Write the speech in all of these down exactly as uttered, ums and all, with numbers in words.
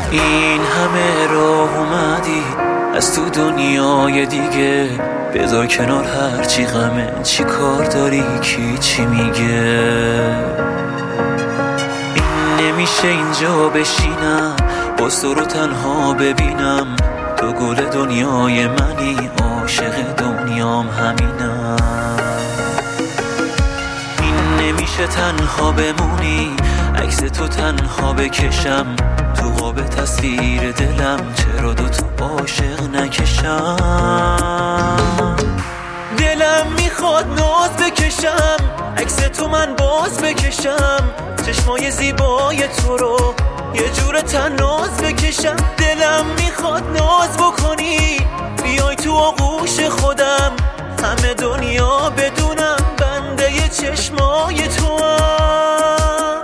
این همه راه اومدی از تو دنیای دیگه، بذار کنار هرچی غمه، چی کار داری کی چی میگه. این نمیشه اینجا بشینم باز تو رو تنها ببینم، تو گل دنیای منی، عاشق دنیام همینم. این نمیشه تنها بمونی، عکس تو تنها بکشم، تو قاب تصویر دلم چرا دو تو عاشق نکشم. دلم میخواد ناز بکشم، عکس تو من باز بکشم، چشمای زیبای تو رو یه جور تناز بکشم. دلم میخواد ناز بکنی، بیای تو آغوش خودم، همه دنیا بدونم بنده ی چشمای تو هم.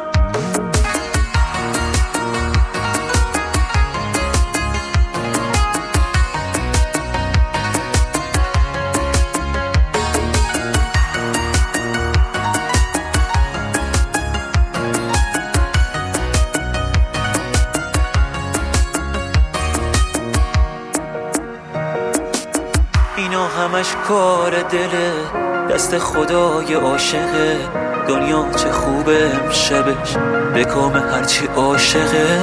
اینا همش کار دله، دست خدای عاشقه، دنیا چه خوبه امشبش به کام هرچی عاشقه.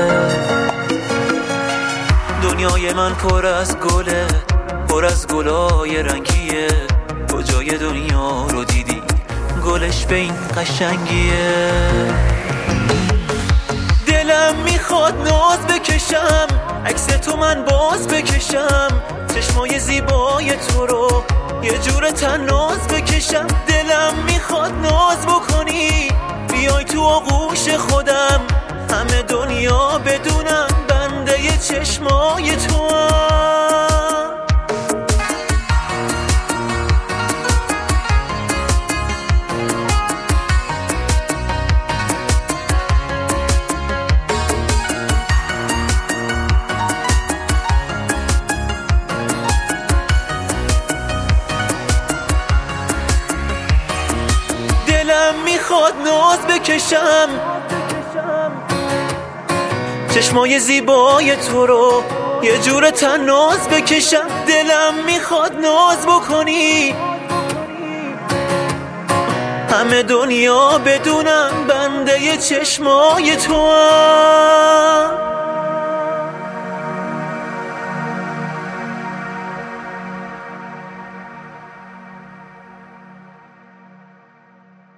دنیای من پر از گله، پر از گلای رنگیه، کجای دنیا رو دیدی گلش به این قشنگیه. دلم میخواد ناز بکشم، عکس تو من باز بکشم، چشمای زیبای تو رو یه جور تناز بکشم. دلم میخواد ناز بکنی، بیای تو آغوش خودم، همه دنیا بدونم بنده ی چشمای تو هم. دلم میخواد ناز بکشم، چشمای زیبای تو رو یه جور تناز بکشم. دلم میخواد ناز بکنی، همه دنیا بدونم بنده ی چشمای تو هم.